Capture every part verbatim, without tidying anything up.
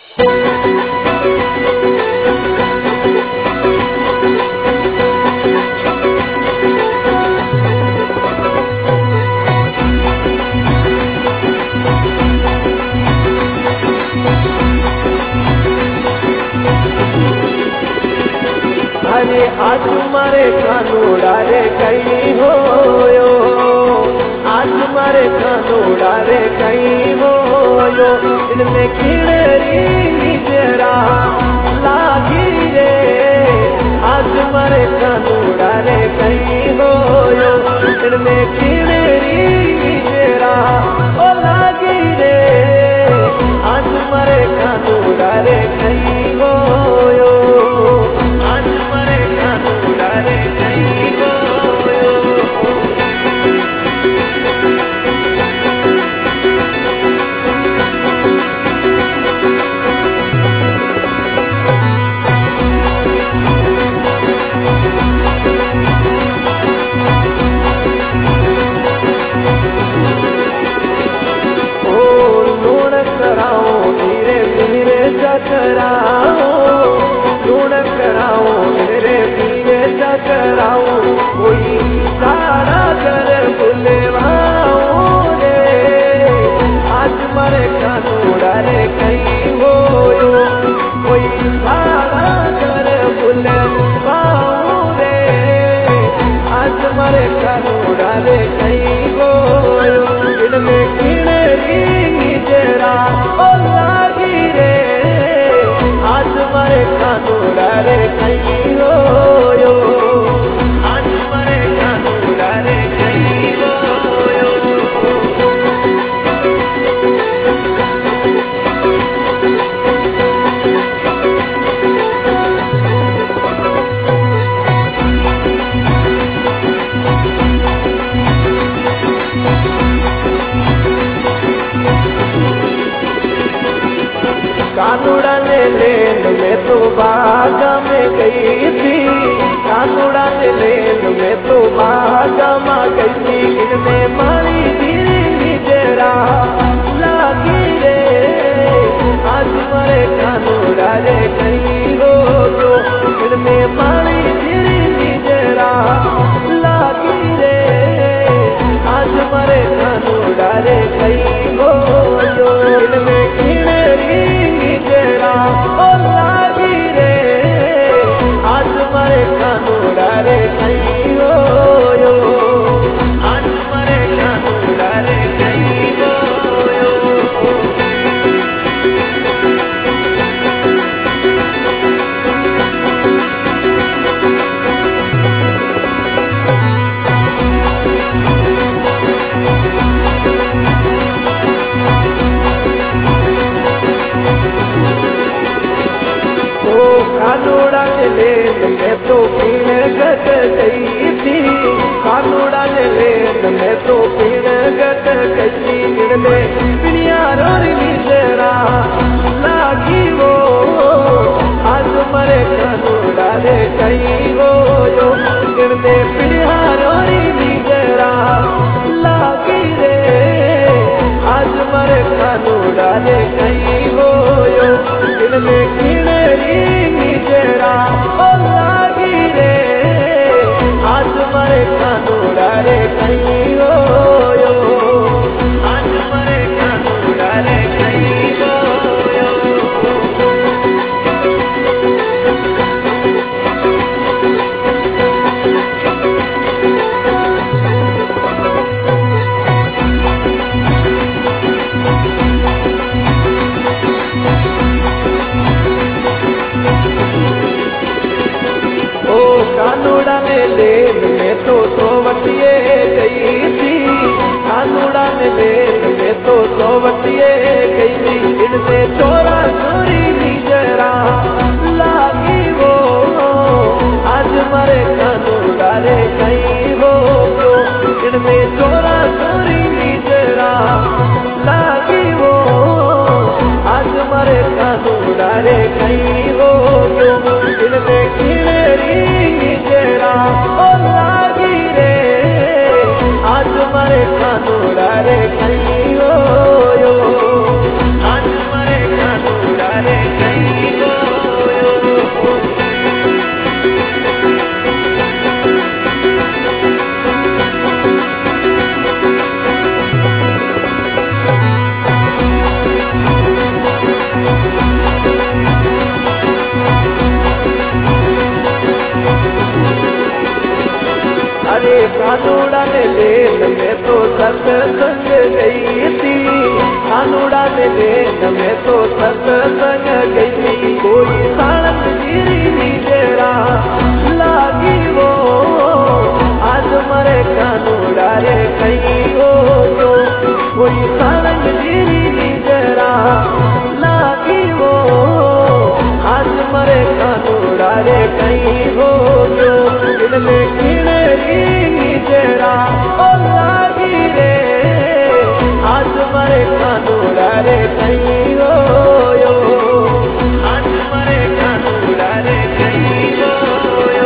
अरे आज मारे कानूड़ा रे कहीं हो यो, आज मारे कानूड़ा रे कहीं हो यो, इनमें किड़री जरा लागी रे। आज मारे कानूड़ा रे कहीं हो यो, इनमें किड़री जरा ओ लागी रे। आज मारे कानूड़ा रे कहीं हो यो, कोई सारा कर बुलवाओ रे। आज मारे कानूड़ा रे कहीं हो यो, कोई सारा कर बुलवाओ रे। आज मारे कानूड़ा रे कहीं हो यो, इनमें किड़री जरा ओ लागी रे। आज मारे कानूड़ा रे कहीं हो यो, कानूड़ा ने लेन में तो बागा में गई थी, कानूड़ा ने लेन में तो बागा में गई थी। इनमें मारी गिरी जरा लागी रे। आज मारे कानूड़ा रे कहीं हो तो, इनमें मारी गिरी जरा लागी रे। आज मारे कानूड़ा रे कहीं हो तो, इनमें किड़री जरा ओ लागी रे। आज मारे कानूड़ा रे कहीं हो यो, आज मारे कानूड़ा रे कहीं हो यो। कानूड़ा ने लेन में तो पीण गट गई थी, कानूड़ा ने लेन में तो पीण गट गई। इनमें पिनिया रोरी जरा लागी वो, आज मरे कानूड़ा रे कहीं हो यो, इनमें पिनिया रोरी जरा लागी रे। आज मरे कानूड़ा रे कहीं हो यो, इनमें किड़री जरा ओ लागी रे। आज मारे कानूड़ा रे कहीं हो यो, आज मारे कानूड़ा रे कहीं हो यो। कानूड़ा ने लेन में तो सोवतिये गई थी, कानूड़ा ने लेन में तो सोवतिये गई थी। इनसे चोरा चोरी भी जरा लागी वो, आज मारे कानूड़ा रे कहीं हो तो, इनमें चोरा चोरी भी जरा लागी वो। आज मारे कानूड़ा रे कहीं हो तो, इनमें किड़री जरा ओ लागी रे। आज मारे कानूड़ा रे कहीं हो यो, आज मारे कानूड़ा रे कानूड़ा ने लेन में तो सत्संग गई थी, कानूड़ा ने लेन में तो सत्संग गई थी। कोई साड़क गिरी जरा लागी वो आज मरे कानूड़ा रे कहीं हो गयो। कोई साड़क गिरी जरा लागी वो आज मरे कानूड़ा रे कहीं हो गयो। इनमें किणरी जरा ओ लागी रे आज मरे कानूड़ा रे कहीं हो गयो। आज मरे कानूड़ा रे कहीं हो गयो।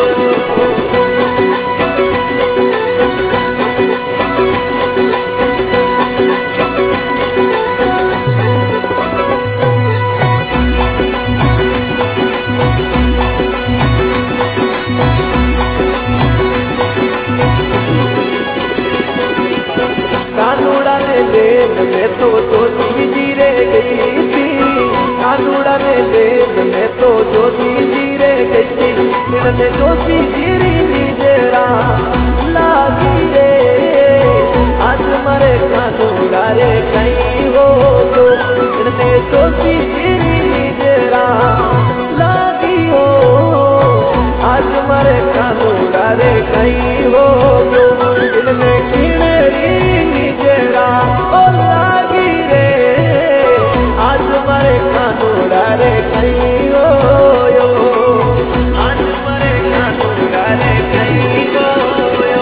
कानूड़ा ने लेन में तो ज्योति जी रे गई थी, कानूड़ा ने लेन में तो ज्योति जी रे गई थी। इनने ज्योति जी जरा लागी रे आज मरे कानूड़ा रे कहीं हो गयो। इनने ज्योति जी जरा लागी हो आज मरे कानूड़ा रे कहीं हो गयो। इनमें किणरी जरा ओ लागी रे आज मरे कानूड़ा रे कहीं हो गयो। आज मरे कानूड़ा रे कहीं हो गयो।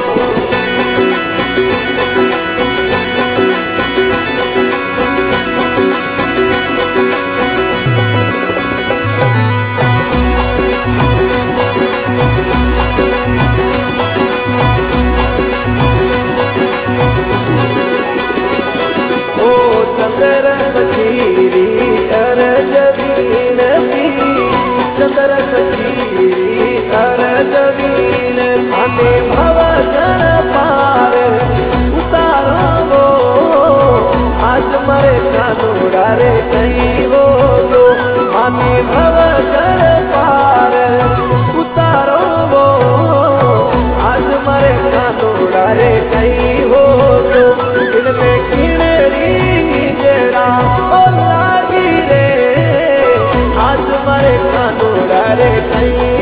चंद्र सचीरी अरज बीन पी, चंद्र सचीरी अरज बीन आने भव जन पार उतारो वो आज मरे कानूड़ा रे कहीं हो गयो। आने भव जन पार उतारो वो आज मरे कानूड़ा रे कहीं हो गयो। इनमें किणरी जरा ओ लागी रे आज मरे कानूड़ा रे कहीं